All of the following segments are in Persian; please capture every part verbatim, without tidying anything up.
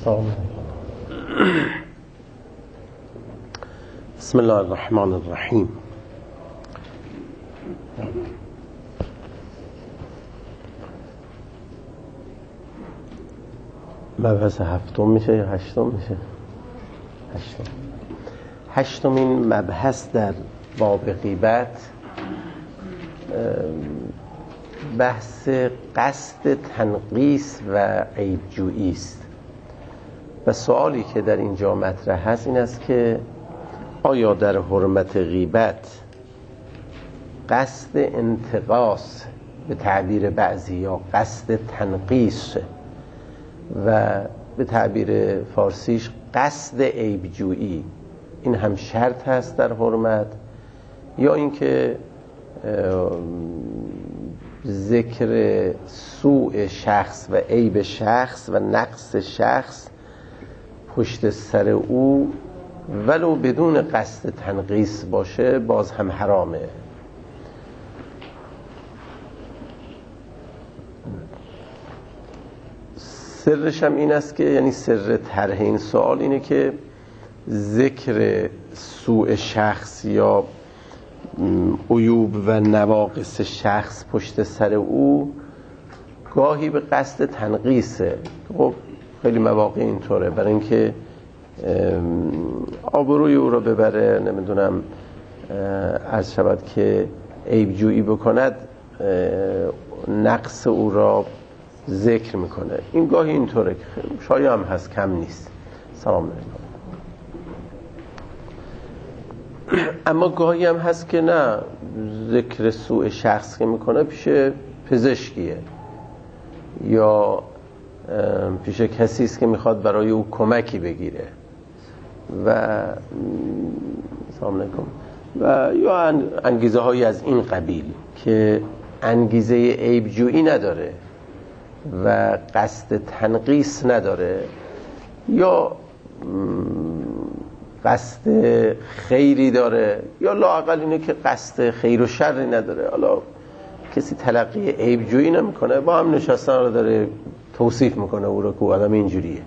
سلام. بسم الله الرحمن الرحیم. مبحث هفتم میشه یا هشتم میشه؟ هشتم. هشتمین مبحث در باب غیبت بحث قصد تنقیص و عیبجویی است و سوالی که در اینجا مطرح هست این است که آیا در حرمت غیبت قصد انتقاص به تعبیر بعضی یا قصد تنقیص و به تعبیر فارسیش قصد عیبجویی این هم شرط هست در حرمت، یا اینکه ذکر سوء شخص و عیب شخص و نقص شخص پشت سر او ولو بدون قصد تنقیص باشه باز هم حرامه. سرش هم این است که یعنی سر طرح این سوال اینه که ذکر سوء شخص یا عیوب و نواقص شخص پشت سر او گاهی به قصد تنقیصه. خب خیلی مواقع اینطوره، برای اینکه آبروی او رو ببره، نمیدونم عرض شود که عیبجویی بکند، نقص او را ذکر میکنه. این گاهی اینطوره که شایع هم هست، کم نیست. سلام علیکم. اما گاهی هم هست که نه، ذکر سوء شخص که میکنه پیش پزشکیه یا پیش کسی است که میخواد برای او کمکی بگیره و سلام علیکم و یا انگیزه هایی از این قبیل که انگیزه عیبجویی نداره و قصد تنقیص نداره یا قصد خیری داره یا لااقل اینه که قصد خیر و شری نداره. حالا کسی تلقی عیبجویی نمیکنه، با هم نشستن رو داره توصیف میکنه او رو که آدم اینجوریه.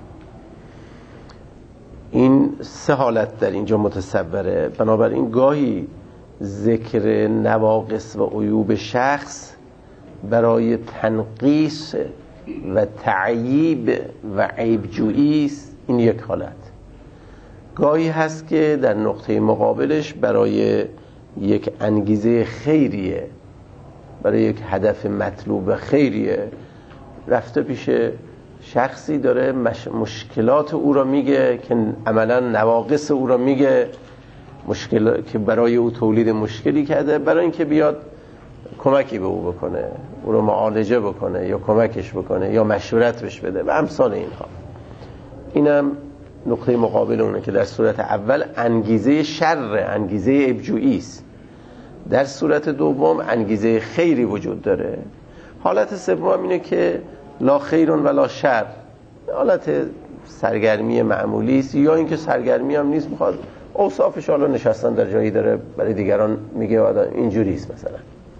این سه حالت در اینجا متصوره. بنابراین گاهی ذکر نواقص و عیوب شخص برای تنقیص و تعییب و عیبجویی است، این یک حالت. گاهی هست که در نقطه مقابلش برای یک انگیزه خیریه، برای یک هدف مطلوب خیریه، رفته پیش شخصی داره مش... مشکلات او را میگه که عملا نواقص او را میگه، مشکل که برای او تولید مشکلی کرده، برای اینکه بیاد کمکی به او بکنه، او رو معالجه بکنه یا کمکش بکنه یا مشورت بهش بده و امثال اینها. اینم نقطه مقابل اونه که در صورت اول انگیزه شر، انگیزه عیبجویی است. در صورت دوم انگیزه خیری وجود داره. حالت سوم اینه که لا خیر ولا شر، حالت سرگرمی معمولی است، یا اینکه سرگرمی هم نیست، میخواد اوصافش حالا نشستن در جایی داره برای دیگران میگه آدم اینجوری است. مثلا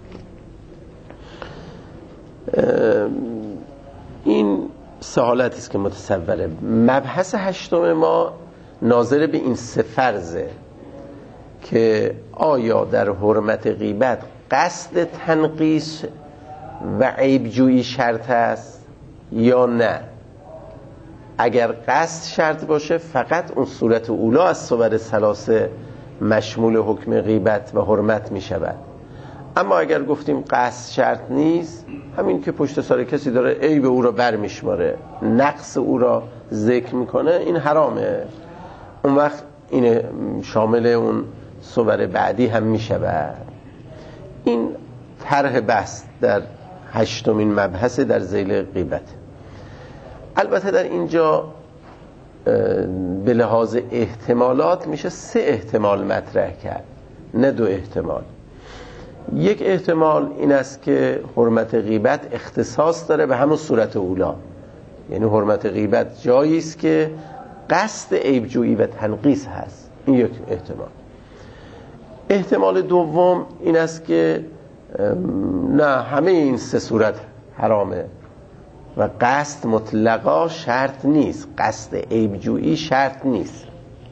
این سه حالتی است که متصوره. مبحث هشتم ما ناظر به این سه فرضه که آیا در حرمت غیبت قصد تنقیص و عیبجویی شرط است یا نه. اگر قصد شرط باشه فقط اون صورت اولا از صور ثلاثه مشمول حکم غیبت و حرمت می شود. اما اگر گفتیم قصد شرط نیست، همین که پشت سر کسی داره عیب او را بر میشماره، نقص او را ذکر میکنه، این حرامه. اون وقت این شامل اون صور بعدی هم میشود. این طرح بحث در هشتمین مبحث در ذیل غیبت. البته در اینجا به لحاظ احتمالات میشه سه احتمال مطرح کرد، نه دو احتمال. یک احتمال این است که حرمت غیبت اختصاص داره به همون صورت اولا، یعنی حرمت غیبت جایی است که قصد عیبجویی و تنقیص هست. این یک احتمال. احتمال دوم این است که نه، همه این سه صورت حرامه، و قصد مطلقا شرط نیست، قصد عیبجویی شرط نیست.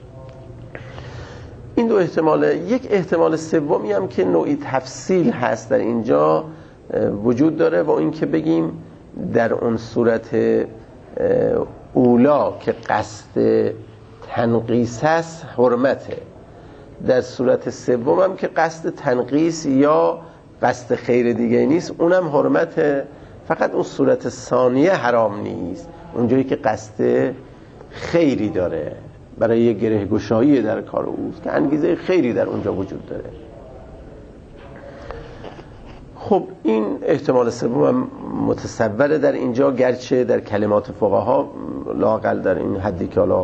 این دو احتماله. یک احتمال سومی هم که نوعی تفصیل هست در اینجا وجود داره و این که بگیم در اون صورت اولا که قصد تنقیس است حرمته، در صورت سوم هم که قصد تنقیس یا قصد خیر دیگه نیست اونم حرمته، فقط اون صورت ثانیه حرام نیست، اونجایی که قصد خیری داره برای یه گره گشایی در کار اوست که انگیزه خیری در اونجا وجود داره. خب این احتمال سوم هم متصوره در اینجا، گرچه در کلمات فقها لااقل در این حدی که حالا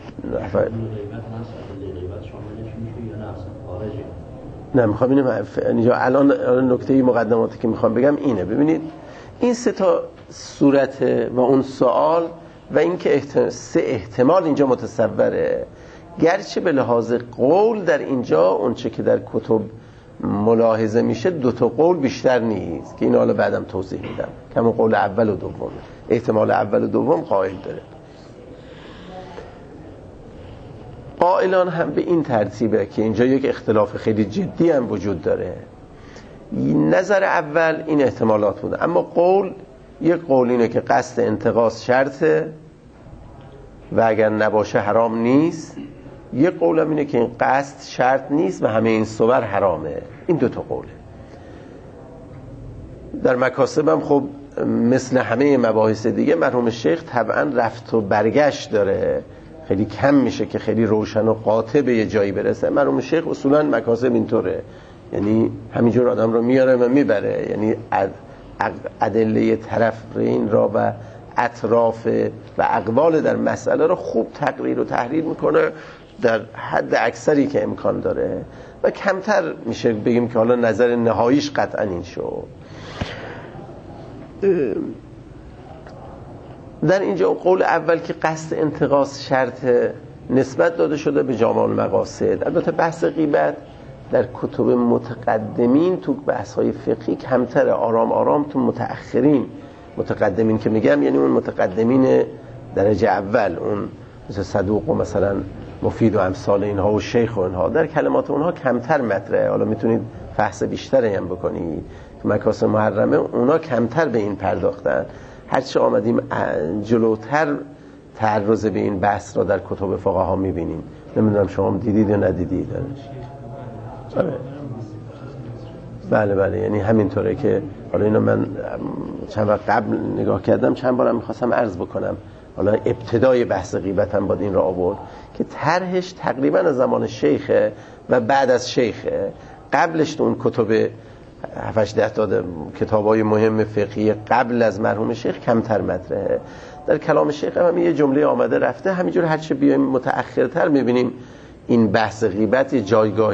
نه میخوام اینه اینجا الان نکته مقدماتی که میخوام بگم اینه. ببینید این سه تا صورت و اون سوال و این که احتمال سه احتمال اینجا متصوره، گرچه به لحاظ قول در اینجا اون چه که در کتب ملاحظه میشه دو تا قول بیشتر نیست که این حالا بعدم توضیح میدم، که همون قول اول و دوم، احتمال اول و دوم قائل داره. قائلان هم به این ترتیبه که اینجا یک اختلاف خیلی جدی هم وجود داره. نظر اول این احتمالات بوده، اما قول یک قول اینه که قصد انتقاص شرطه و اگر نباشه حرام نیست، یک قول هم اینه که این قصد شرط نیست و همه این صور حرامه. این دو تا قوله. در مکاسب هم خب مثل همه مباحث دیگه مرحوم شیخ طبعا رفت و برگشت داره، خیلی کم میشه که خیلی روشن و قاطع به یه جایی برسه. مرحوم شیخ اصولا مکاسب اینطوره، یعنی همینجور آدم رو میاره و میبره، یعنی ادله طرفین را و اطراف و اقوال در مسئله رو خوب تقریر و تحلیل میکنه در حد اکثری که امکان داره و کمتر میشه بگیم که حالا نظر نهاییش قطعا این شد. در اینجا قول اول که قصد انتقاص شرط نسبت داده شده به جامع المقاصد. البته بحث غیبت در کتب متقدمین تو بحث‌های فقهی کمتره، آرام آرام تو متأخرین، متقدمین که میگم یعنی اون متقدمین درجه اول، اون مثل صدوق و مثلا مفید و امثال اینها و شیخ و اینها، در کلمات اونها کمتر مطرحه. حالا میتونید بحث بیشتری هم بکنید تو مکاسب محرمه، اونا کمتر به این پرداختن. هرچه آمدیم جلوتر تعرض به این بحث را در کتب فقها میبینیم. نمیدونم شما دیدید یا ندیدید؟ آره. بله بله، یعنی همینطوره که حالا اینو من چند وقت قبل نگاه کردم، چند بارم میخواستم عرض بکنم، حالا ابتدای بحث غیبت هم باید این را آورد که طرحش تقریبا از زمان شیخه و بعد از شیخه. قبلش تو اون کتب هفت ده تا کتابای مهم فقهی قبل از مرحوم شیخ کمتر مطرحه. در کلام شیخ هم یه جمله آمده رفته، همینجور هرچه بیایم متأخرتر میبینیم این بحث غیبت جایگاه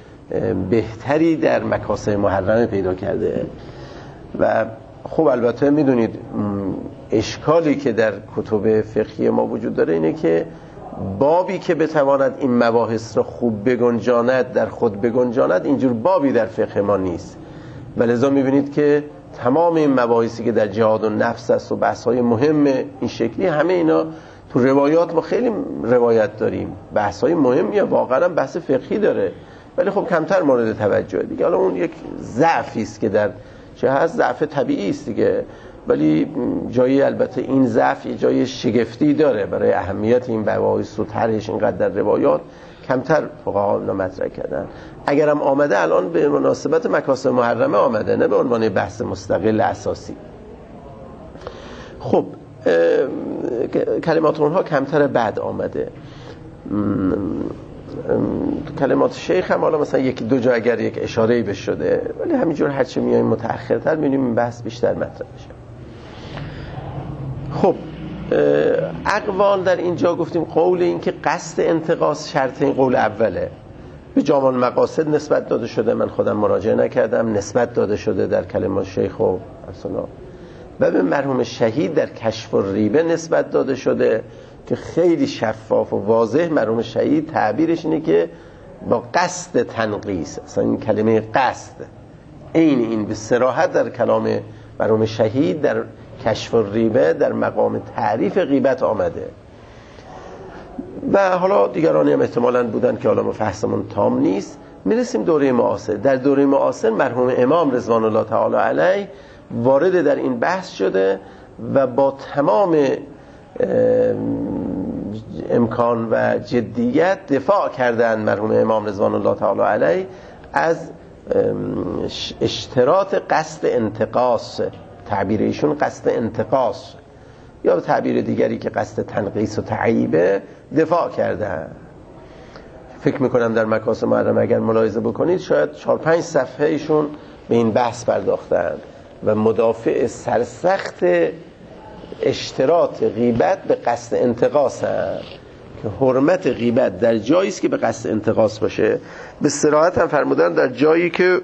بهتری در مکاسب محرمه پیدا کرده. و خب البته میدونید اشکالی که در کتب فقهی ما وجود داره اینه که بابی که بتواند این مباحث را خوب بگنجاند در خود بگنجاند، اینجور بابی در فقه ما نیست. و لذا میبینید که تمام این مباحثی که در جهاد و نفس است و بحث‌های مهم این شکلی، همه اینا تو روایات ما خیلی روایت داریم، بحث‌های مهمیه، واقعا بحث فقهی داره، ولی خب کمتر مورد توجه دیگه. حالا اون یک ضعفی است که در چه هست، ضعف طبیعی است دیگه، ولی جایی البته این ضعف یه جای شگفتی داره برای اهمیت این مباحث و طرحش اینقدر در روایات کمتر فقها مطرح کردن. اگرم آمده الان به مناسبت مکاسب محرمه آمده، نه به عنوان بحث مستقل اساسی. خب کلمات اونها کمتر بعد آمده. کلمات شیخ هم حالا مثلا یکی دو جا اگر یک اشاره‌ای بهش شده، ولی همینجور هرچه میایم متأخرتر می‌بینیم این بحث بیشتر مطرح میشه. خب اقوال در اینجا گفتیم قول این که قصد انتقاص شرط، این قول اوله، به جامع المقاصد نسبت داده شده، من خودم مراجعه نکردم، نسبت داده شده در کلمات شیخ و افسانا، و به مرحوم شهید در کشف الریبه نسبت داده شده که خیلی شفاف و واضح مرحوم شهید تعبیرش اینه که با قصد تنقیس، اصلا این کلمه قصد این این به صراحت در کلام مرحوم شهید در کشف الریبه در مقام تعریف غیبت آمده و حالا دیگرانی هم احتمالاً بودن که حالا مفحصمون تام نیست. میرسیم دوره معاصر. در دوره معاصر مرحوم امام رضوان الله تعالی علیه وارد در این بحث شده و با تمام امکان و جدیت دفاع کردن مرحوم امام رضوان الله تعالی علیه از اشتراط قصد انتقاص، تعبیر ایشون قصد انتقاص یا به تعبیر دیگری که قصد تنقیص و تعییبه دفاع کردن. فکر میکنم در مکاسب محرم اگر ملاحظه بکنید شاید چهار پنج صفحه ایشون به این بحث پرداختن و مدافع سرسخت اشتراط غیبت به قصد انتقاص هست که حرمت غیبت در جایی است که به قصد انتقاص باشه. به صراحت هم فرمودن در جایی که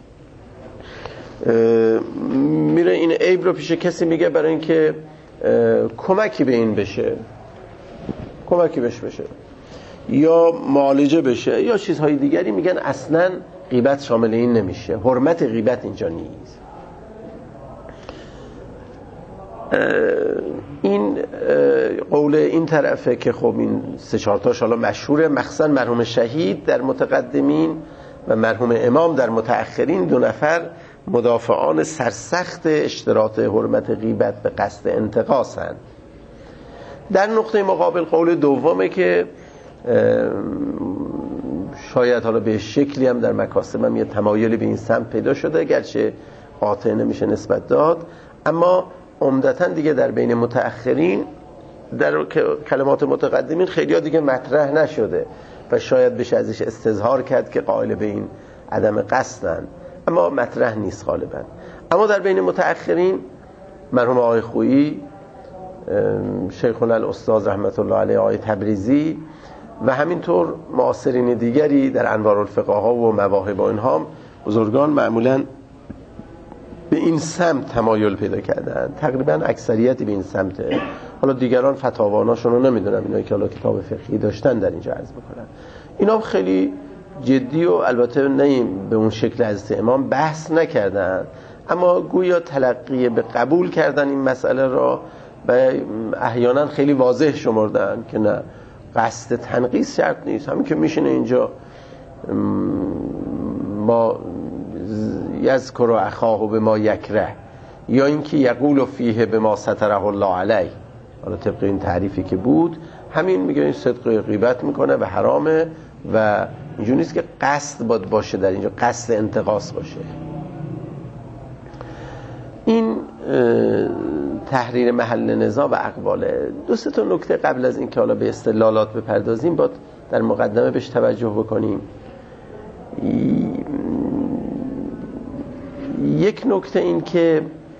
میره این عیب رو پیش کسی میگه برای اینکه کمکی به این بشه، کمکی بهش بشه یا معالجه بشه یا چیزهای دیگری، میگن اصلا غیبت شامل این نمیشه، حرمت غیبت اینجا نیست. این قول این طرفه که خب این سه چهار تاش حالا مشهوره، مخصوصا مرحوم شهید در متقدمین و مرحوم امام در متأخرین، دو نفر مدافعان سرسخت اشتراط حرمت غیبت به قصد انتقاصن. در نقطه مقابل قول دومه که شاید حالا به شکلی هم در مکاسب هم یه تمایلی به این سمت پیدا شده، گرچه قاطع نمیشه نسبت داد، اما عمدتاً دیگه در بین متأخرین در کلمات متقدمین خیلی ها دیگه مطرح نشده و شاید بشه ازش استظهار کرد که قائل به این عدم قصدن، اما مطرح نیست غالبا. اما در بین متأخرین مرحوم آقای خویی، شیخنا الاستاذ رحمت الله علیه آقای تبریزی و همینطور معاصرین دیگری در انوار الفقه ها و مواهب و اینها، بزرگان معمولاً به این سمت تمایل پیدا کردن، تقریبا اکثریتی به این سمته. حالا دیگران فتاواناشون رو نمیدونم، اینایی که حالا کتاب فقهی داشتن در اینجا عرض بکنن، اینا خیلی جدی و البته نه به اون شکل حضرت امام بحث نکردن، اما گویا تلقی به قبول کردن این مسئله را و احیانا خیلی واضح شمردن که نه، قصد تنقیص شرط نیست، همین که میشینه اینجا ما یذکر اخاه به ما یکره یا اینکه یقول فیه به ما ستره الله علیه، حالا طبق این تعریفی که بود همین میگه این صدق غیبت میکنه و حرامه و اینجوری نیست که قصد باید باشه، در اینجا قصد انتقاص باشه. این تحریر محل نزاع و اقواله. دو سه تا نکته قبل از این که حالا به استدلالات بپردازیم باید در مقدمه بهش توجه بکنیم. یک نکته این که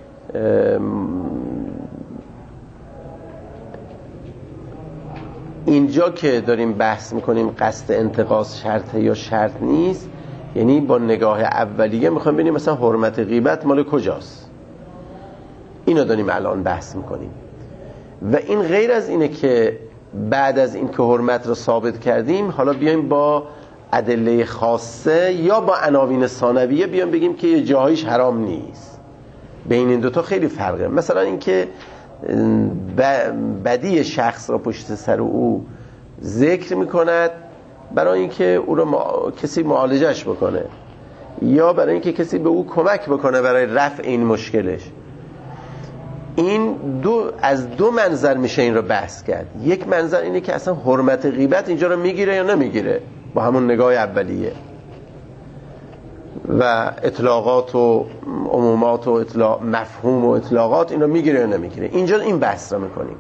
اینجا که داریم بحث میکنیم قصد انتقاص شرطه یا شرط نیست، یعنی با نگاه اولیه میخوایم ببینیم مثلا حرمت غیبت مال کجاست، اینو داریم الان بحث میکنیم. و این غیر از اینه که بعد از این که حرمت رو ثابت کردیم حالا بیایم با ادله خاصه یا با عناوین ثانویه بیایم بگیم که یه جاهایش حرام نیست. بین این دوتا خیلی فرقه. مثلا این که بدی شخص را پشت سر او ذکر میکند برای اینکه او رو ما... کسی معالجش بکنه یا برای اینکه کسی به او کمک بکنه برای رفع این مشکلش، این دو از دو منظر میشه این رو بحث کرد. یک منظر اینه که اصلا حرمت غیبت اینجا رو میگیره یا نمیگیره با همون نگاه اولیه و اطلاقات و عمومات و اطلاق مفهوم و اطلاقات این رو میگیره یا نمیگیره، اینجا این بحث رو میکنیم.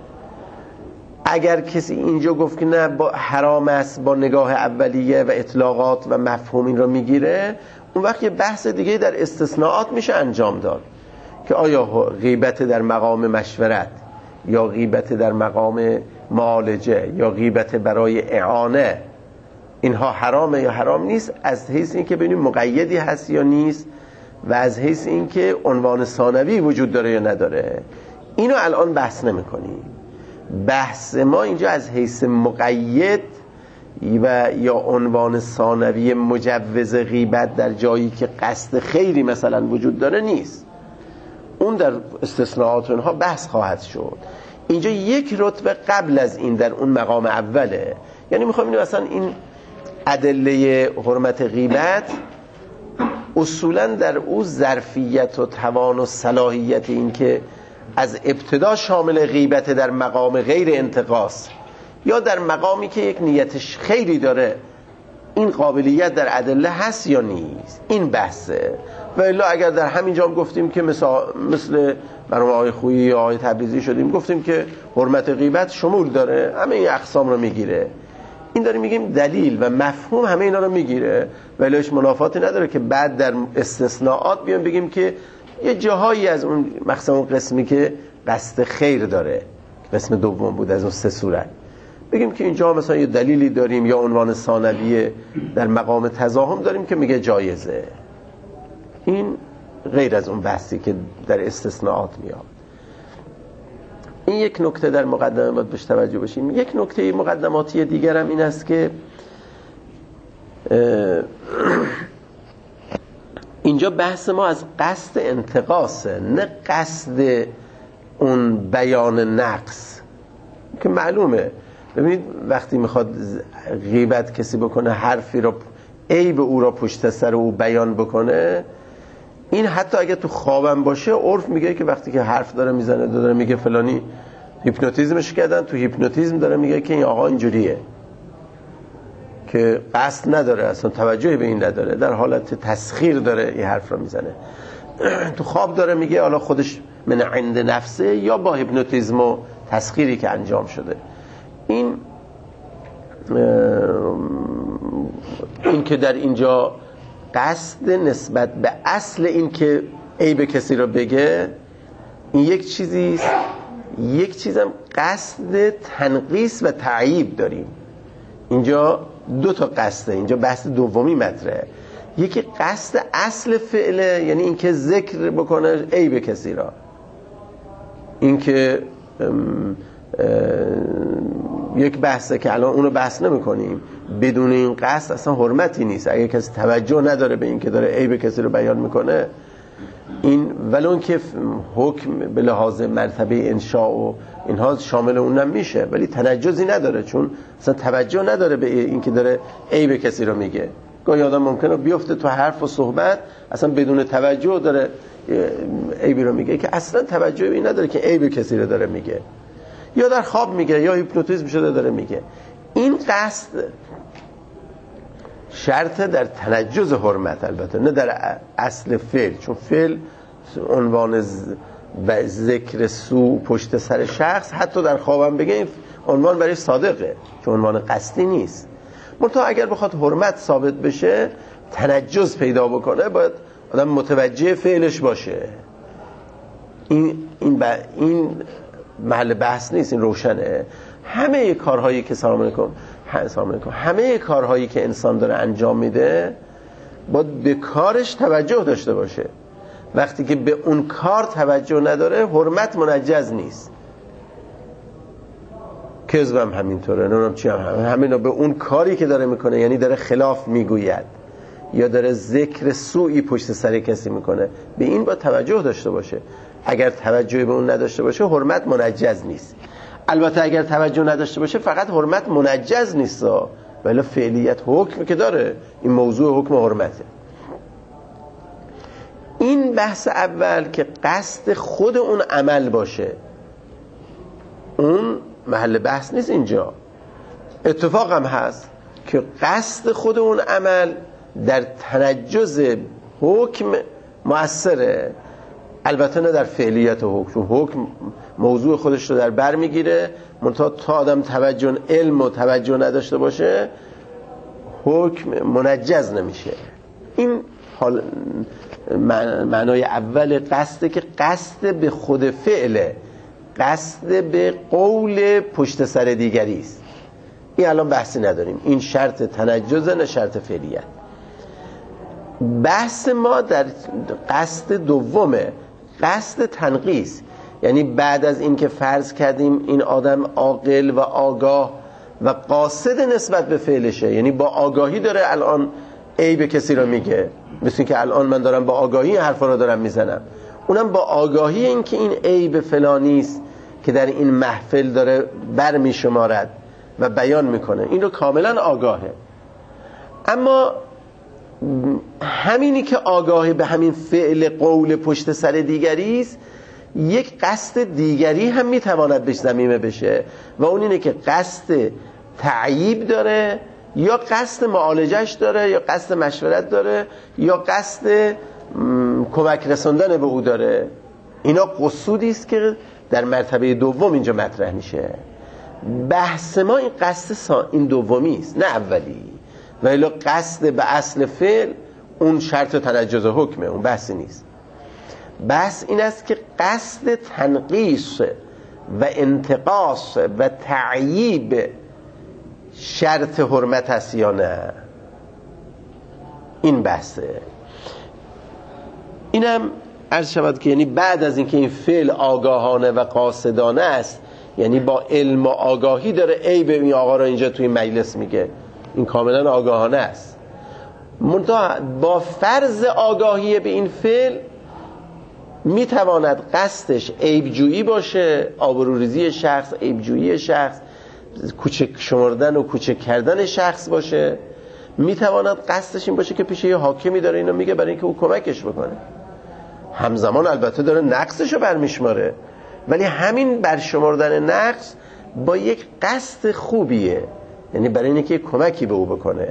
اگر کسی اینجا گفت که نه با حرام است با نگاه اولیه و اطلاقات و مفهوم این رو میگیره، اون وقت یه بحث دیگه در استثناءات میشه انجام داد که آیا غیبت در مقام مشورت یا غیبت در مقام معالجه یا غیبت برای اعانه اینها حرامه یا حرام نیست، از حیث این که ببینیم مقیدی هست یا نیست و از حیث این که عنوان ثانوی وجود داره یا نداره. اینو الان بحث نمی کنیم. بحث ما اینجا از حیث مقید و یا عنوان ثانوی مجوز غیبت در جایی که قصد خیری مثلا وجود داره نیست. اون در استثناءات اونها بحث خواهد شد. اینجا یک رتبه قبل از این در اون مقام اوله. یعنی میخوام اینو مثلا این ادله حرمت غیبت اصولا در او ظرفیت و توان و صلاحیت این که از ابتدا شامل غیبت در مقام غیر انتقاص یا در مقامی که یک نیتش خیری داره، این قابلیت در ادله هست یا نیست، این بحثه. و الا اگر در همین جا گفتیم که مثل مثل مرحوم آقای خویی یا آقای تبریزی شدیم گفتیم که حرمت غیبت شمول داره، همه این اقسام رو میگیره، این داریم میگیم دلیل و مفهوم همه اینا رو میگیره و الهش منافاتی نداره که بعد در استثناءات بیان بگیم که یه جاهایی از اون مخصوصا اون قسمی که قصد خیر داره، قسم دوم بود از اون سه صورت، بگیم که اینجا مثلا یه دلیلی داریم یا عنوان ثانویه در مقام تضاهم داریم که میگه جایزه. این غیر از اون بحثی که در استثناءات میاد. این یک نکته در مقدمه باید بهش توجه بشیم. یک نکته مقدماتی دیگر هم این است که اینجا بحث ما از قصد انتقاصه، نه قصد اون بیان نقص که معلومه. ببینید وقتی میخواد غیبت کسی بکنه، حرفی رو عیب او را پشت سر او بیان بکنه، این حتی اگه تو خوابم باشه عرف میگه که وقتی که حرف داره میزنه داره میگه فلانی هیپنوتیزمش کردن، تو هیپنوتیزم داره میگه که این آقا اینجوریه، که قصد نداره، اصلا توجهی به این نداره، در حالت تسخیر داره این حرف رو میزنه. تو خواب داره میگه حالا خودش من عند نفسه یا با هیپنوتیزم و تسخیری که انجام شده. این این که در اینجا قصد نسبت به اصل این که عیب کسی رو بگه، این یک چیزیست. یک چیزم قصد تنقیص و تعییب داریم. اینجا دو تا قصده، اینجا بحث دومی مطرحه. یکی قصد اصل فعله، یعنی این که ذکر بکنه عیب کسی را، این که یک بحثه که الان اونو بحث نمی کنیم. بدون این قصد اصلا حرمتی نیست. اگه کسی توجه نداره به این که داره عیب کسی رو بیان میکنه، این ولون که حکم به لحاظ مرتبه انشاء و اینها شامل اونم میشه، ولی تنجزی نداره، چون اصلا توجه نداره به این که داره عیب کسی رو میگه. گاهی آدم ممکنه بیفته تو حرف و صحبت اصلا بدون توجه داره عیبی رو میگه که اصلا توجه به این نداره که عیب کسی رو داره میگه، یا در خواب میگه یا هیپنوتیزم شده داره میگه. این قصد شرط در تنجز حرمت، البته نه در اصل فعل، چون فعل عنوان ذکر سو پشت سر شخص حتی در خوابم بگه این عنوان برای صادقه، چون عنوان قصدی نیست. منتها اگر بخواد حرمت ثابت بشه، تنجز پیدا بکنه، باید آدم متوجه فعلش باشه. این این, این محل بحث نیست، این روشنه. همه کارهایی که سلام علیکم سلام علیکم همه کارهایی که انسان داره انجام میده باید به کارش توجه داشته باشه. وقتی که به اون کار توجه نداره، حرمت منجز نیست. کذبم همینطوره، نمیدونم چی هم همین همینا به اون کاری که داره میکنه، یعنی داره خلاف میگوید یا داره ذکر سوئی پشت سر کسی میکنه، به این باید توجه داشته باشه. اگر توجهی به اون نداشته باشه، حرمت منجز نیست. البته اگر توجه نداشته باشه، فقط حرمت منجز نیست، ولی فعلیت حکم که داره. این موضوع حکم حرمته. این بحث اول که قصد خود اون عمل باشه، اون محل بحث نیست. اینجا اتفاق هم هست که قصد خود اون عمل در تنجز حکم مؤثره، البته نه در فعلیت حکم. حکم موضوع خودش رو در بر میگیره، منتها تا آدم توجه علم و توجه نداشته باشه، حکم منجز نمیشه. این حال معنای اول قصده که قصد به خود فعله، قصد به قول پشت سر دیگری است. این الان بحثی نداریم، این شرط تنجز نه شرط فعلیت. بحث ما در قصد دومه، قصد تنقیص. یعنی بعد از این که فرض کردیم این آدم عاقل و آگاه و قاصد نسبت به فعلشه، یعنی با آگاهی داره الان عیب کسی رو میگه، مثل که الان من دارم با آگاهی حرفا رو دارم میزنم، اونم با آگاهی این که این عیب فلانی است که در این محفل داره بر می شمارد و بیان میکنه، این رو کاملا آگاهه. اما همینی که آگاهه به همین فعل قول پشت سر دیگری است، یک قصد دیگری هم میتواند بهش ضمیمه بشه و اون اینه که قصد تعییب داره یا قصد معالجش داره یا قصد مشورت داره یا قصد کمک رساندن به او داره. اینا قصودی است که در مرتبه دوم اینجا مطرح میشه. بحث ما این قصد این دومی است نه اولی، ولی قصد به اصل فعل اون شرط تنجز حکمه، اون بحثی نیست. بحث این است که قصد تنقیص و انتقاص و تعییب شرط حرمت است یا نه، این بحثه. اینم عرض شود که یعنی بعد از اینکه این فعل آگاهانه و قاصدانه است، یعنی با علم و آگاهی داره عیب این آقا را اینجا توی مجلس میگه، این کاملا آگاهانه است. منتها با فرض آگاهی به این فعل میتواند قصدش عیبجویی باشه، آبروریزی شخص، عیبجویی شخص، کوچک شمردن و کوچک کردن شخص باشه. میتواند قصدش این باشه که پیش یه حاکمی داره اینو میگه برای اینکه او کمکش بکنه، همزمان البته داره نقصشو برمیشماره، ولی همین برشمردن نقص با یک قصد خوبیه، یعنی برای اینکه کمکی به او بکنه.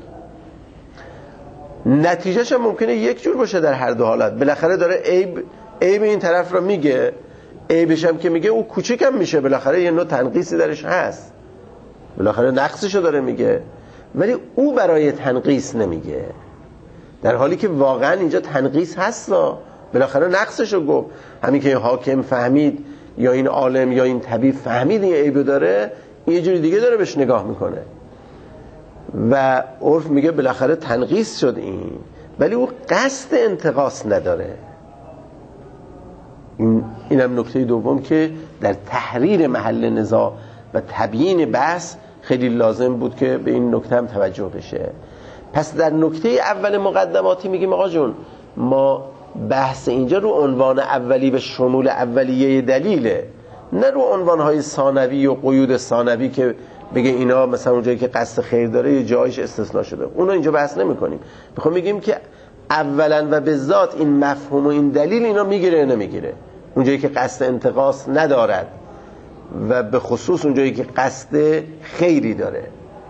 نتیجهش هم ممکنه یک جور باشه در هر دو حالت. بالاخره داره عیب عیب این طرف رو میگه، عیبش هم که میگه او کوچیکم میشه، بالاخره یه نوع تنقیصی درش هست، بالاخره نقصشو داره میگه، ولی او برای تنقیص نمیگه، در حالی که واقعا اینجا تنقیص هست، بالاخره نقصشو گفت. همین که این حاکم فهمید یا این عالم یا این طبیب فهمید این عیبو داره، این یه جوری دیگه داره بهش نگاه میکنه و عرف میگه بالاخره تنقیص شد این، ولی او قصد انتقاص نداره. این اینم نکته دوم که در تحریر محل نزاع و تبیین بحث خیلی لازم بود که به این نکته هم توجه بشه. پس در نکته اول مقدماتی میگیم آقا جون ما بحث اینجا رو عنوان اولی به شمول اولیه دلیله، نه رو عنوانهای ثانوی و قیود ثانوی که بگه اینا مثلا اونجایی که قصد خیر داره یه جایش استثناء شده، اونو اینجا بحث نمی کنیم. میخوام بگیم که اولا و به ذات این مفهوم و این دلیل اینا میگیره یا نمیگیره، اونجایی که قصد انتقاص ندارد و به خصوص اونجایی که قصد خیری داره.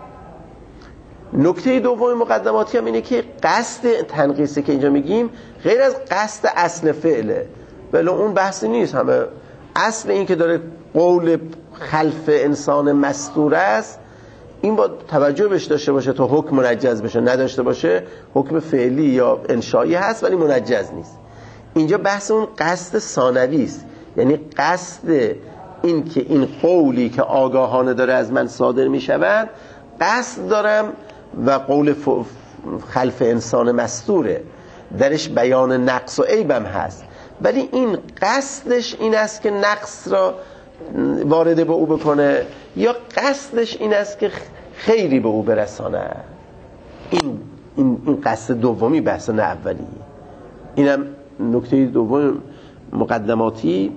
نکته دوم مقدماتی هم اینه که قصد تنقیصی که اینجا میگیم غیر از قصد اصل فعله، ولی اون بحثی نیست. همه اصل این که داره قول خلف انسان مستور است، این با توجه بهش داشته باشه تا حکم منجز بشه، نداشته باشه حکم فعلی یا انشایی هست ولی منجز نیست. اینجا بحث اون قصد ثانوی است، یعنی قصد این که این قولی که آگاهانه داره از من صادر می شود قصد دارم و قول خلف انسان مستوره، درش بیان نقص و عیبم هست، ولی این قصدش این است که نقص را وارد به او بکنه یا قصدش این است که خیری به او برسانه. این این این قصد دومی، بحث نه اولی. اینم نکته دوم مقدماتی.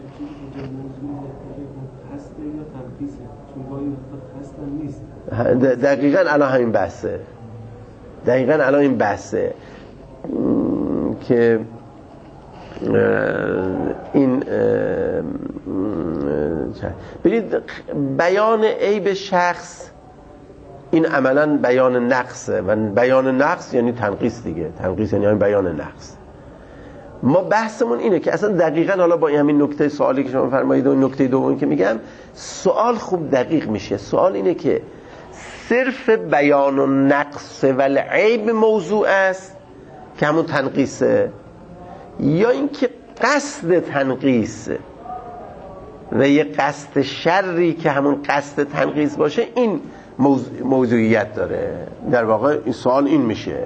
دقیقاً الان همین بحثه، دقیقاً الان این بحثه که این ببینید بیان عیب شخص این عملاً بیان نقصه و بیان نقص یعنی تنقیص دیگه، تنقیص یعنی بیان نقص. ما بحثمون اینه که اصلا دقیقاً حالا با همین نکته سوالی که شما فرمایید و این نکته دومی که میگم سوال خوب دقیق میشه. سوال اینه که صرف بیان و نقص و العیب موضوع است که همون تنقیصه، یا اینکه قصد تنقیص و یه قصد شری که همون قصد تنقیص باشه این موضوع موضوعیت داره. در واقع این سوال این میشه.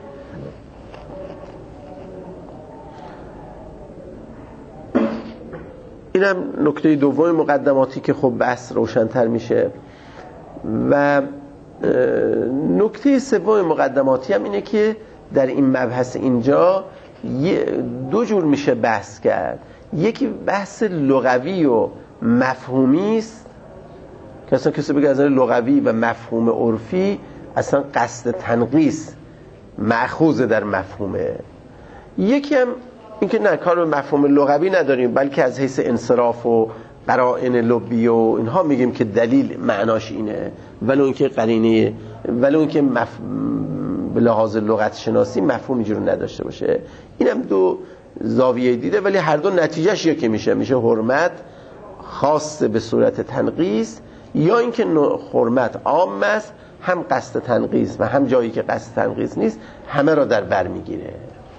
اینم نکته دوم مقدماتی که خب بحث روشن‌تر میشه. و نکته سوم مقدماتی هم اینه که در این مبحث اینجا دو جور میشه بحث کرد. یکی بحث لغوی و مفهومی است که اصلا کسی بگه از نظر لغوی و مفهوم عرفی اصلا قصد تنقیص مأخوذ در مفهومه. یکی هم اینکه نه، کار به مفهوم لغوی نداریم، بلکه از حیث انصراف و قرائن لبی و اینها میگیم که دلیل معناش اینه، ولو اینکه قرینه، ولو اینکه مف... به لحاظ لغت شناسی مفهوم اینجوری نداشته باشه. اینم دو زاویه دیده، ولی هر دو نتیجهش یکی میشه میشه حرمت خاص به صورت تنقیص، یا اینکه حرمت عام است، هم قصد تنقیص و هم جایی که قصد تنقیص نیست همه را در بر میگیره.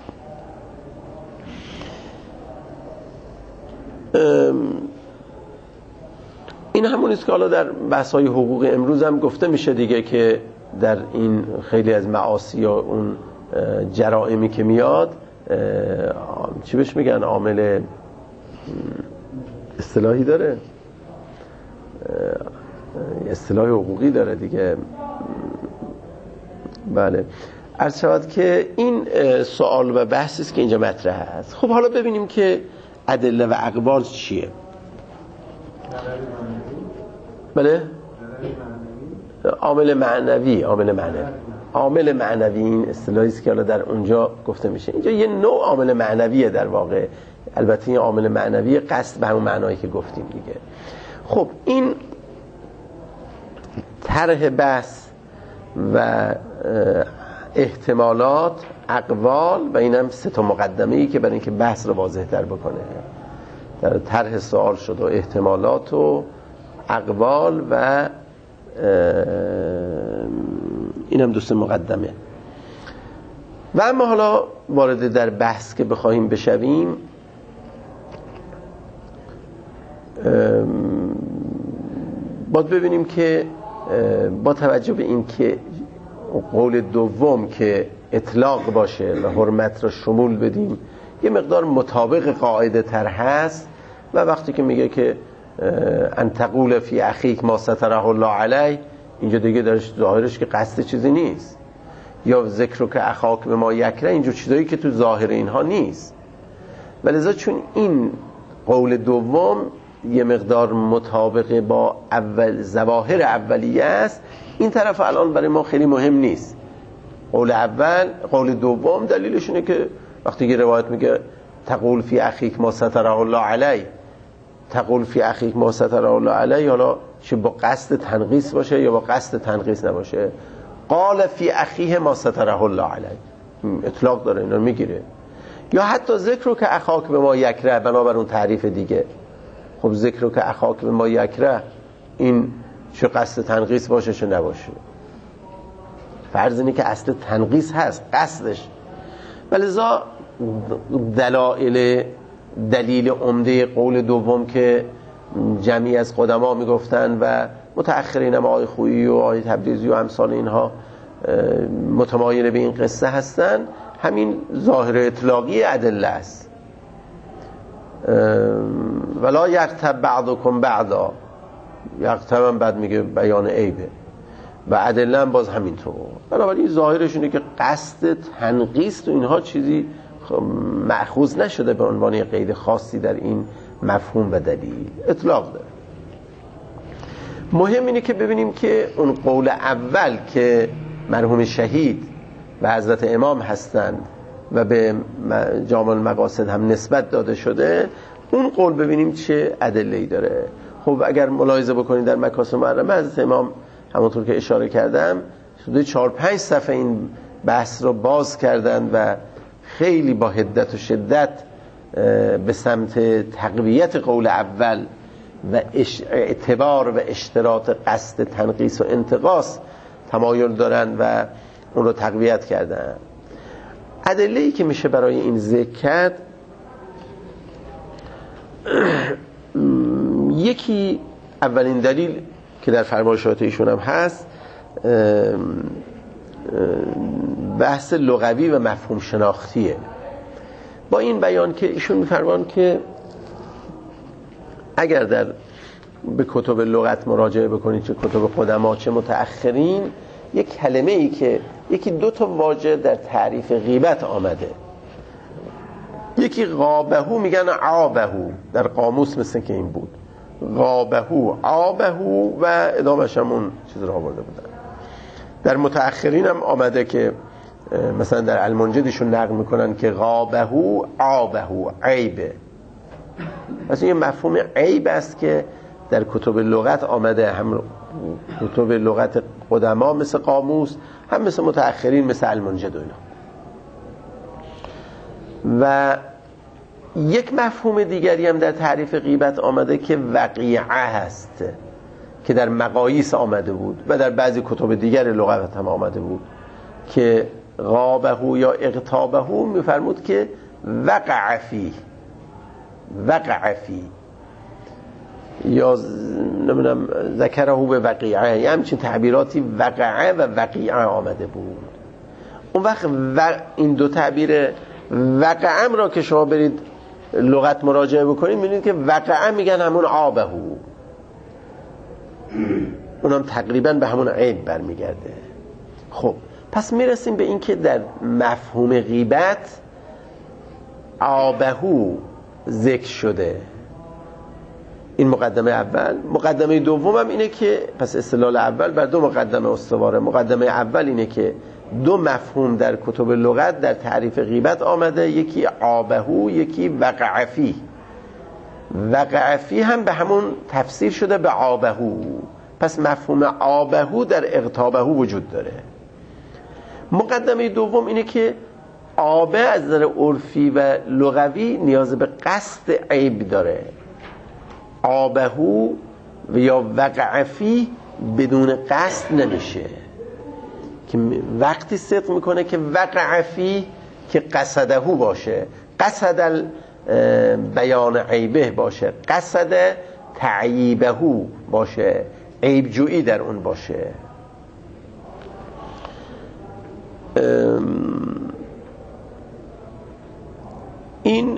این همونیست که حالا در بحث‌های حقوق امروز هم گفته میشه دیگه، که در این خیلی از معاصی یا اون جرائمی که میاد، چی بهش میگن، عامل اصطلاحی داره، اصطلاح حقوقی داره دیگه. بله، عرض شود که این سوال و بحثی است که اینجا مطرح است. خب حالا ببینیم که ادله و اقوال چیه. بله، عامل معنوی، عامل معنوی عامل معنوی این اصطلاحی است که حالا در اونجا گفته میشه. اینجا یه نوع عامل معنویه در واقع، البته این عامل معنوی قصد به همون معنایی که گفتیم دیگه. خب این طرح بحث و احتمالات، اقوال، و اینم سه تا مقدمه ای که برای اینکه بحث رو واضح تر بکنه. در طرح سوال شد و احتمالات و اقوال و اینم دو سه مقدمه. و اما حالا وارد در بحث که بخوایم بشویم، باید ببینیم که با توجه به این که قول دوم که اطلاق باشه و حرمت را شمول بدیم یه مقدار مطابق قاعده تر هست، و وقتی که میگه که ان تقول فی اخیک ما ستره الله علیه، اینجا دیگه درش ظاهرش که قصد چیزی نیست، یا ذکر که اخاک به ما یکره، اینجور چیزایی که تو ظاهر اینها نیست. ولذا چون این قول دوم یه مقدار مطابق با اول ظواهر اولیه است، این طرف الان برای ما خیلی مهم نیست. قول اول، قول دوم دلیلش اینه که وقتی که روایت میگه تقول فی اخیک ما ستره الله علیه، تقول فی اخیک ما ستره الله علیه، حالا چه با قصد تنقیص باشه یا با قصد تنقیص نباشه، قال فی اخیه ما ستره الله علیه، اطلاق داره، اینا میگیره. یا حتی ذکر که اخاک به ما یکره، بنابر اون تعریف دیگه. خب ذکر که اخاک به ما یکره، این چه قصد تنقیص باشه چه نباشه، فرض اینه که اصل تنقیص هست قصدش. ولذا دلایل دلیل عمده قول دوم که جمعی از قدما میگفتن و متأخرین هم آقای خویی و آقای تبریزی و امثال اینها متمایل به این قصه هستن، همین ظاهر اطلاقی ادله است. ولا یغتب بعضکم بعضا، یغتب هم بعد میگه بیان عیبه، و ادله هم باز همینطور. بنابراین ظاهرش اینه که قصد تنقیص تو اینها چیزی مأخوذ نشده به عنوان قید خاصی در این مفهوم و دلیل، اطلاق داره. مهم اینه که ببینیم که اون قول اول که مرحوم شهید و حضرت امام هستند و به جامع المقاصد هم نسبت داده شده، اون قول ببینیم چه ادله‌ای داره. خب اگر ملاحظه بکنید در مکاسب معرمه حضرت امام همونطور که اشاره کردم شده چهار پنج صفحه این بحث رو باز کردن و خیلی با حدت و شدت به سمت تقویت قول اول و اعتبار و اشتراط قصد تنقیص و انتقاص تمایل دارن و اون رو تقویت کردن. ادله‌ای که میشه برای این ذکر کرد، یکی اولین دلیل که در فرمایشات ایشون هم هست، بحث لغوی و مفهوم شناختیه. با این بیان که ایشون می‌فرمان که اگر در به کتب لغت مراجعه بکنید، چه کتب قدما چه متأخرین، یک کلمه ای که یکی دو تا واژه در تعریف غیبت آمده، یکی غابهو میگن عابهو، در قاموس مثل که این بود، غابهو عابهو و ادامهش هم اون چیز رو آورده بودن. در متأخرین هم آمده که مثلا در المنجدشون نقل میکنن که غابهو عابهو عیبه. پس این مفهوم عیب است که در کتب لغت آمده، هم کتب لغت قدما مثل قاموس، هم مثل متأخرین مثل المنجد و اینا. و یک مفهوم دیگری هم در تعریف غیبت آمده که وقیعه هست، که در مقاییس آمده بود و در بعضی کتب دیگر لغت هم آمده بود که غابهو یا اغتابهو میفرمود که وقع فی وقع فی یا نمیدونم ذکره به وقیعه، یا همچین تعبیراتی وقعه و وقیعه آمده بود. اون وقت و این دو تعبیر وقعه را که شما برید لغت مراجعه بکنید میبینید که وقعه میگن همون عابهو، اونم تقریبا به همون عیب برمیگرده. خب پس میرسیم به این که در مفهوم غیبت عابهو ذکر شده. این مقدمه اول. مقدمه دوم هم اینه که پس استدلال اول بر دو مقدمه استواره. مقدمه اول اینه که دو مفهوم در کتب لغت در تعریف غیبت آمده، یکی عابهو، یکی وقع فی. وقع فی هم به همون تفسیر شده به عابهو، پس مفهوم عابهو در اغتابهو وجود داره. مقدمه دوم اینه که عابه از نظر عرفی و لغوی نیاز به قصد عیب داره، عابهو و یا وقع فی بدون قصد نمیشه، که وقتی صدق میکنه که وقع فی که قصدهو باشه، قصد بیان عیبه باشه، قصد تعییبهو باشه، عیب جویی در اون باشه. این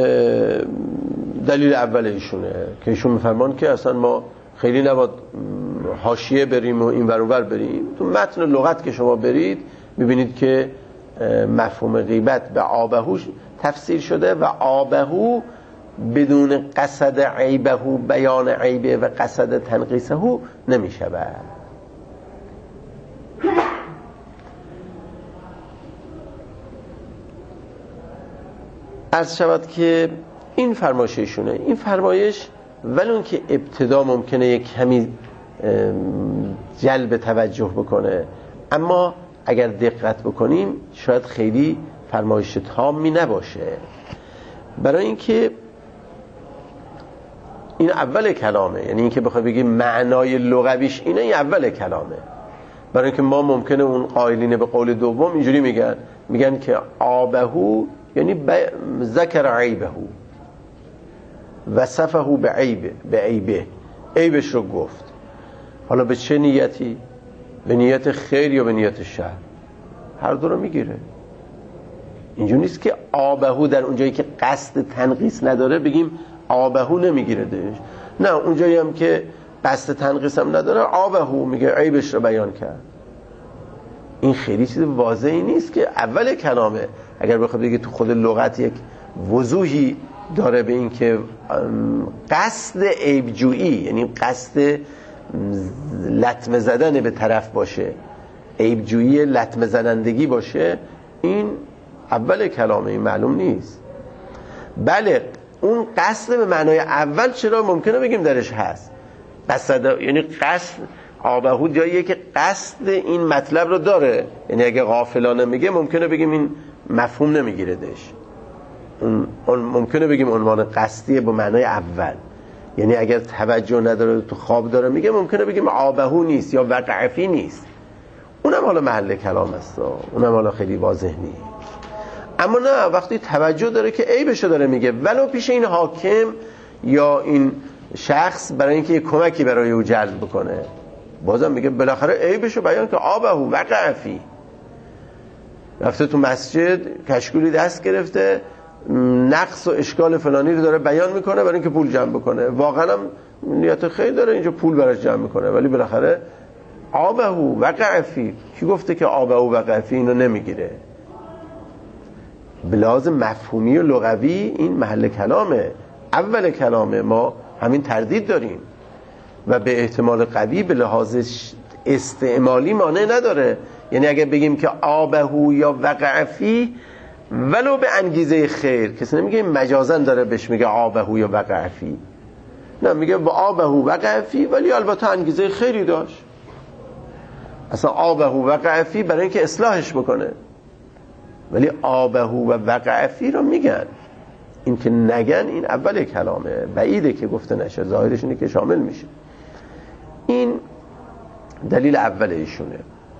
دلیل اول ایشونه که ایشون میفرمان که اصلا ما خیلی نباید حاشیه بریم و این ور اون ور بریم. تو متن لغت که شما برید میبینید که مفهوم غیبت به عابهو تفسیر شده و عابهو بدون قصد عیبهو، بیان عیبه و قصد تنقیصهو نمیشود. عرض شود که این فرمایششونه. این فرمایش ولی اون که ابتدا ممکنه یک کمی جلب توجه بکنه، اما اگر دقت بکنیم شاید خیلی فرمایش تامی نباشه، برای اینکه این اول کلامه. یعنی اینکه بخوای بگی معنای لغویش اینه، این اول کلامه. برای اینکه ما ممکنه اون قائلین به قول دوم اینجوری میگن میگن که عابهو یعنی ب... ذکر عیبهو، وصفهو به عیبه، به عیبه، عیبش رو گفت. حالا به چه نیتی؟ به نیت خیر یا به نیت شر؟ هر دو رو میگیره. اینجوری نیست که عابهو در اونجایی که قصد تنقیص نداره بگیم عابهو نمیگیره دهش. نه، اونجایی هم که قصد تنقیص هم نداره عابهو میگه، عیبش رو بیان کرد. این خیلی چیز واضحی نیست که اول کلامه. اگر بخواد بگه تو خود لغت یک وضوحی داره به این که قصد عیبجویی، یعنی قصد لطمه زدن به طرف باشه، عیبجویی لطمه زنندگی باشه، این اول کلامه، این معلوم نیست. بله اون قصد به معنای اول چرا ممکنه بگیم درش هست، قصد یعنی قصد عابهو جاییه که قصد این مطلب رو داره. یعنی اگه غافلانه میگه ممکنه بگیم این مفهوم نمیگیره دش، اون ممکنه بگیم عنوان قصدیه به معنای اول. یعنی اگر توجه نداره تو خواب داره میگه ممکنه بگیم عابهو نیست یا وقع فی نیست، اونم حالا محل کلام است، اونم حالا خیلی واضح نیست. اما نه، وقتی توجه داره که عیبشو داره میگه ولو پیش این حاکم یا این شخص برای اینکه یه کمکی برای او جلب بکنه، بازم میگه بالاخره عیبشو بیان که عابهو وقع فی. رفته تو مسجد کشکولی دست گرفته، نقص و اشکال فلانی رو داره بیان میکنه برای اینکه پول جمع بکنه، واقعا هم نیت خیر داره اینجا پول براش جمع میکنه، ولی بالاخره عابهو وقع فی. کی گفته که عابهو وقع فی اینو نمیگیره؟ به لحاظ مفهومی و لغوی این محل کلامه، اول کلامه، ما همین تردید داریم و به احتمال قوی به لحاظ استعمالی مانع نداره. یعنی اگه بگیم که آبهو یا وقع فی ولو به انگیزه خیر، کسی نمیگه مجازن داره بهش میگه آبهو یا وقع فی، نه، میگه با آبهو وقع فی ولی البته انگیزه خیری داشت. اصلا آبهو وقع فی برای اینکه اصلاحش بکنه، ولی آبهو و وقع فی رو میگن. این که نگن این اول کلامه، بعیده که گفته نشه، ظاهرش اینه که شامل میشه. این دلیل اول ایشونه.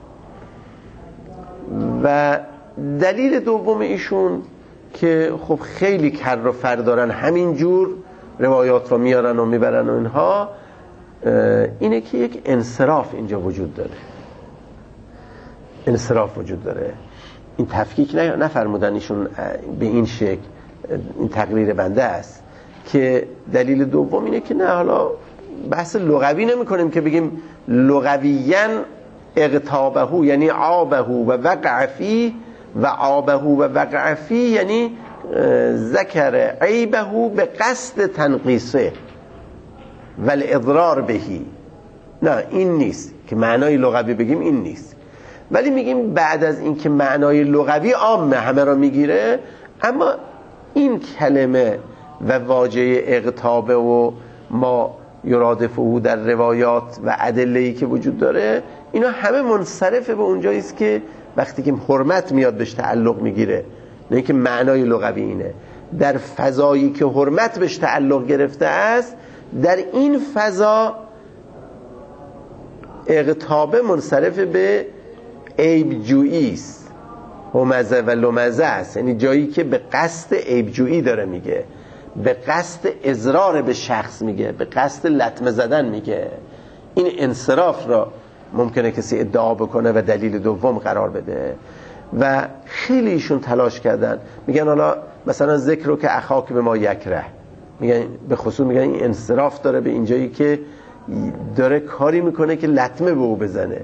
و دلیل دوم ایشون که خب خیلی کر و فر دارن، همین جور روایات رو میارن و میبرن و اینها، اینه که یک انصراف اینجا وجود داره. انصراف وجود داره. این تفکیک نفرمودن ایشون به این شکل، این تقریر بنده است که دلیل دوم اینه که نه، حالا بحث لغوی نمی کنیم که بگیم لغویاً اغتابهو یعنی عابهو و وقع فی، و عابهو و وقع فی یعنی ذکر عیبهو به قصد تنقیصه و الاضرار بهی. نه، این نیست که معنای لغوی بگیم، این نیست. ولی میگیم بعد از این که معنای لغوی عامه، همه را میگیره، اما این کلمه و واژه اغتابه و ما یرادفه در روایات و ادله‌ای که وجود داره، اینا همه منصرفه به اونجایی است که وقتی که حرمت میاد بهش تعلق میگیره، نه که معنای لغوی اینه. در فضایی که حرمت بهش تعلق گرفته است، در این فضا اغتابه منصرف به عیب جویی است، همزه و لمزه است، یعنی جایی که به قصد عیب جویی داره میگه، به قصد اضرار به شخص میگه، به قصد لطمه زدن میگه. این انصراف را ممکنه کسی ادعا بکنه و دلیل دوم قرار بده. و خیلی ایشون تلاش کردن، میگن حالا مثلا ذکر رو که اخاک به ما یکره، میگن به خصوص میگن این انصراف داره به اینجایی که داره کاری میکنه که لطمه به او بزنه،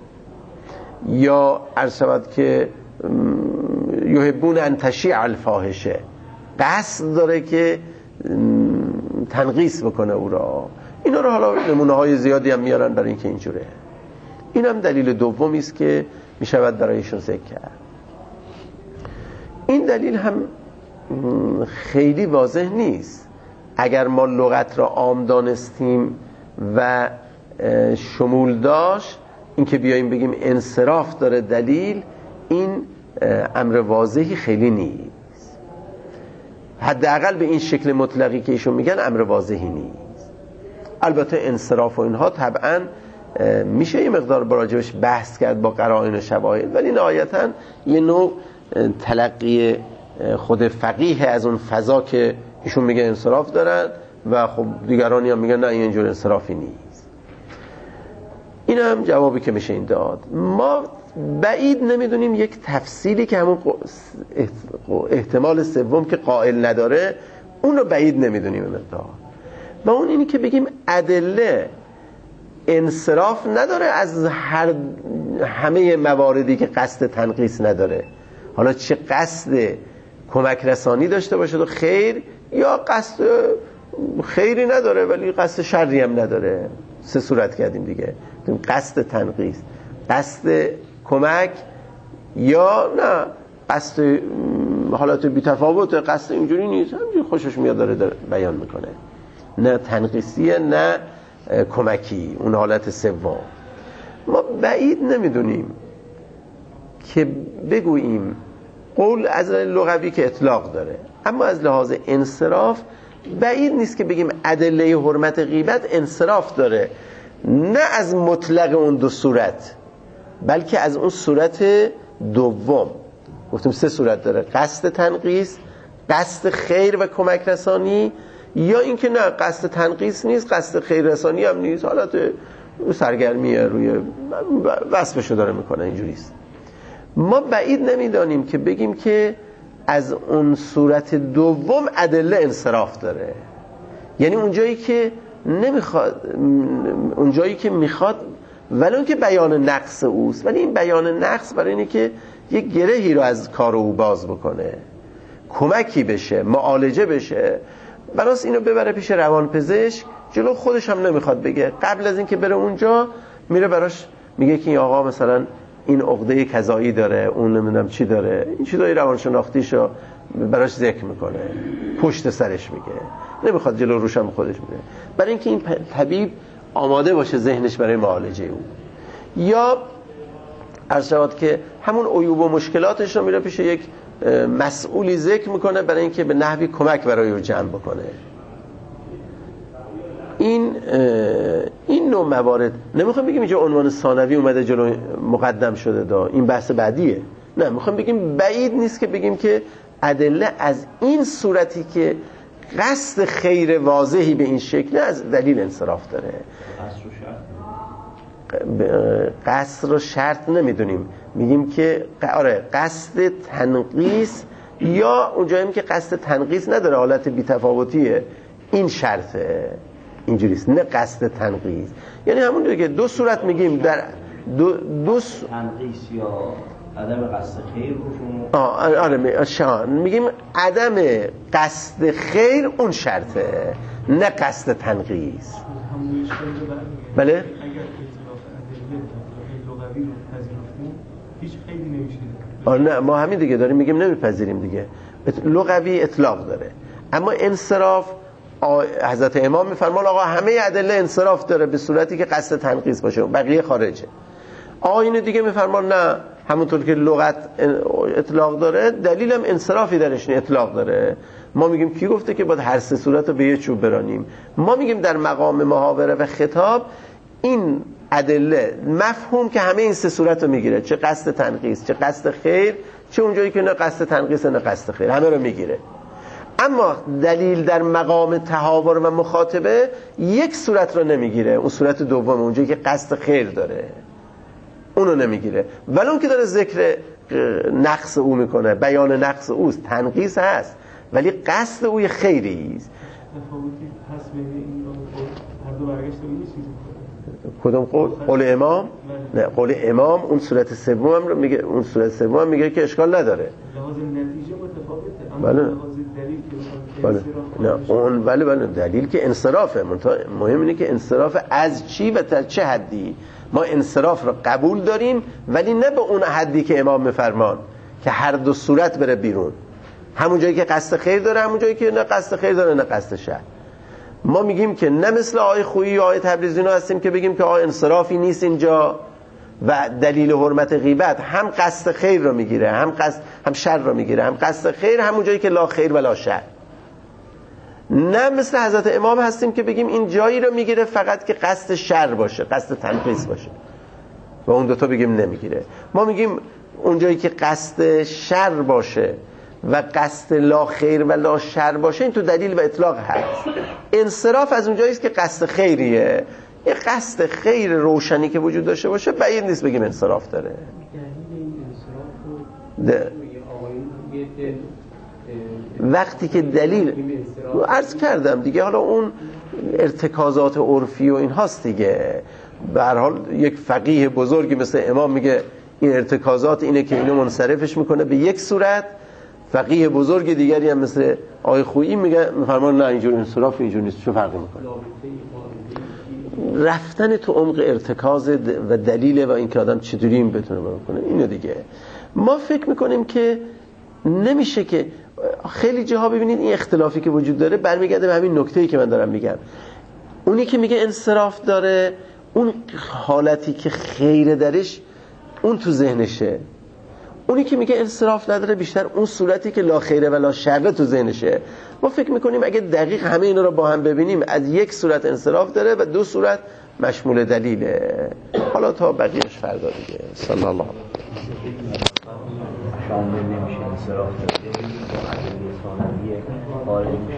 یا عرض شود که یحبون ان تشیع الفاحشه، قصد داره که تنقیص بکنه او را. اینا رو حالا نمونه های زیادی هم میارن برای اینکه اینجوره. این هم دلیل دومی است که میشود برایشون ذکر کرد. این دلیل هم خیلی واضح نیست. اگر ما لغت را عام دانستیم و شمول داشت، این که بیاییم بگیم انصراف داره دلیل، این امر واضحی خیلی نیست. حداقل به این شکل مطلقی که ایشون میگن امر واضحی نیست. البته انصراف و اینها طبعا میشه یه مقدار براجبش بحث کرد با قرائن و شواهد، ولی نهایتا یه نوع تلقی خود فقیه از اون فضا که ایشون میگه انصراف دارن و خب دیگرانی هم میگن نه این اینجور انصرافی نیست. این هم جوابی که میشه این داد. ما بعید نمیدونیم یک تفصیلی که همون احتمال سوم که قائل نداره، اون رو بعید نمیدونیم مقدار. و اون اینی که بگیم ادله انصراف نداره از هر همه مواردی که قصد تنقیص نداره، حالا چه قصد کمک رسانی داشته باشه و خیر، یا قصد خیری نداره ولی قصد شری هم نداره. سه صورت کردیم دیگه، قصد تنقیص، قصد کمک، یا نه قصد حالت بی‌تفاوت، قصد اینجوری نیست، همینجوری خوشش میاد داره, داره بیان میکنه، نه تنقیصیه نه کمکی، اون حالت سوم. ما بعید نمیدونیم که بگوییم قول از لغوی که اطلاق داره، اما از لحاظ انصراف بعید نیست که بگیم ادله حرمت غیبت انصراف داره، نه از مطلق اون دو صورت، بلکه از اون صورت دوم. گفتیم سه صورت داره: قصد تنقیص، قصد خیر و کمک رسانی، یا اینکه نه قصد تنقیص نیست، قصد خیر رسانی هم نیست، حالت سرگرمیه، روی وصفشو داره میکنه، اینجوریست. ما بعید نمیدانیم که بگیم که از اون صورت دوم ادله انصراف داره، یعنی اونجایی که نمیخواد، اونجایی که میخواد ولو که بیان نقص اوست، ولی این بیان نقص برای اینه که یک گرهی رو از کار او باز بکنه، کمکی بشه، معالجه بشه، براس اینو ببره پیش روانپزشک، جلو خودش هم نمیخواد بگه. قبل از اینکه بره اونجا میره براش میگه که این آقا مثلا این عقده کذایی داره، اون نمیدونم چی داره، این چیزای روانشناختیشو براش ذکر میکنه، پشت سرش میگه، نمیخواد جلو روش هم خودش میگه، برای اینکه این طبیب آماده باشه ذهنش برای معالجه اون. یا عرض شود که همون عیوب و مشکلاتش رو میره پیش یک مسئولی ذکر میکنه برای اینکه به نحوی کمک برای او جمع بکنه. این این نوع موارد نمیخوام بگیم اینجا عنوان ثانوی اومده جلو مقدم شده دا، این بحث بعدیه، نه میخوام بگیم بعید نیست که بگیم که ادله از این صورتی که قصد خیر واضحی به این شکل از دلیل انصراف داره. قصد رو شرط نمیدونیم، میگیم که آره قصد تنقیص، یا اونجاییم که قصد تنقیص نداره، حالت بی‌تفاوتیه، این شرطه، اینجوریست، نه قصد تنقیص. یعنی همون دیگه دو صورت میگیم در دو دو س... تنقیص یا عدم قصد خیر روشون. آه آره شان میگیم عدم قصد خیر اون شرطه، نه قصد تنقیص. بله اگر اطلاق ادله لغوی رو پذیرفتیم هیچ خیلی نمیشه. آه نه ما همین دیگه داریم میگیم نمیپذیریم دیگه، لغوی اطلاق داره، اما انصراف حضرت امام میفرمان آقا همه ادله انصراف داره به صورتی که قصد تنقیص باشه، بقیه خارجه. آیین دیگه میفرمان نه، همونطور که لغت اطلاق داره دلیل هم انصرافی درش اطلاق داره. ما میگیم کی گفته که باید هر سه صورت رو به یه چوب برانیم؟ ما میگیم در مقام محاوره و خطاب این ادله مفهوم که همه این سه صورت رو میگیره، چه قصد تنقیص، چه قصد خیر، چه اونجایی که نه قصد تنقیص نه قصد خیر، همه رو میگیره. اما دلیل در مقام تحاور و مخاطبه یک صورت رو نمیگیره، اون صورت دوم اونجایی که قصد خیر داره اونو نمیگیره، ولی اون که داره ذکر نقص او میکنه، بیان نقص اوست، تنقیص هست ولی قصد اوی خیری است. تفاوتی هست بین این دو قول، هر دو برگشت به این چیزی. کدوم قول؟ قول امام؟ نه قول امام اون صورت سوم رو میگه، اون صورت سوم میگه که اشکال نداره. لحاظ نتیجه متفاوته، اما بله. لحاظ دلیل که بله. نه اون بله بله دلیل که انصرافه، مهم اینه که انصراف از چی و تا چه حدی. ما انصراف رو قبول داریم ولی نه به اون حدی که امام میفرمان که هر دو صورت بره بیرون، همون جایی که قصد خیر داره همون جایی که نه قصد خیر داره نه قصد شر. ما میگیم که نه مثل آقای خویی یا آقای تبریزی اینا هستیم که بگیم که آقای انصرافی نیست اینجا و دلیل حرمت غیبت هم قصد خیر رو میگیره هم قصد هم شر رو میگیره، هم قصد خیر همون جایی که لا خیر ولا شر. نه مثل حضرت امام هستیم که بگیم این جایی رو میگیره فقط که قصد شر باشه، قصد تنقیص باشه، و اون دوتا بگیم نمیگیره. ما میگیم اون جایی که قصد شر باشه و قصد لا خیر و لا شر باشه این تو دلیل و اطلاق هست. انصراف از اون جایی است که قصد خیریه، یه قصد خیر روشنی که وجود داشته باشه بعید نیست بگیم انصراف داره. ده. وقتی که دلیل عرض کردم دیگه، حالا اون ارتکازات عرفی و این هاست دیگه، به هر حال یک فقیه بزرگی مثل امام میگه این ارتکازات اینه که اینو منصرفش میکنه به یک صورت، فقیه بزرگ دیگری هم مثل آقای خویی میگه میفرمان نه اینجور انصراف اینجور نیست، چه فرقی میکنه؟ رفتن تو عمق ارتکاز و دلیل و این که آدم چطوری این بتونه بکنه اینو دیگه. ما فکر میکنیم که نمیشه که خیلی جاها ببینید این اختلافی که وجود داره برمیگرده به همین نکته‌ای که من دارم میگم. اونی که میگه انصراف داره اون حالتی که خیر درش اون تو ذهنشه، اونی که میگه انصراف نداره بیشتر اون صورتی که لا خیره و لا شر تو ذهنشه. ما فکر میکنیم اگه دقیق همه اینا رو با هم ببینیم از یک صورت انصراف داره و دو صورت مشمول دلیله. حالا تا بقیهش فردا دیگه. صلی الله علیه و سلم.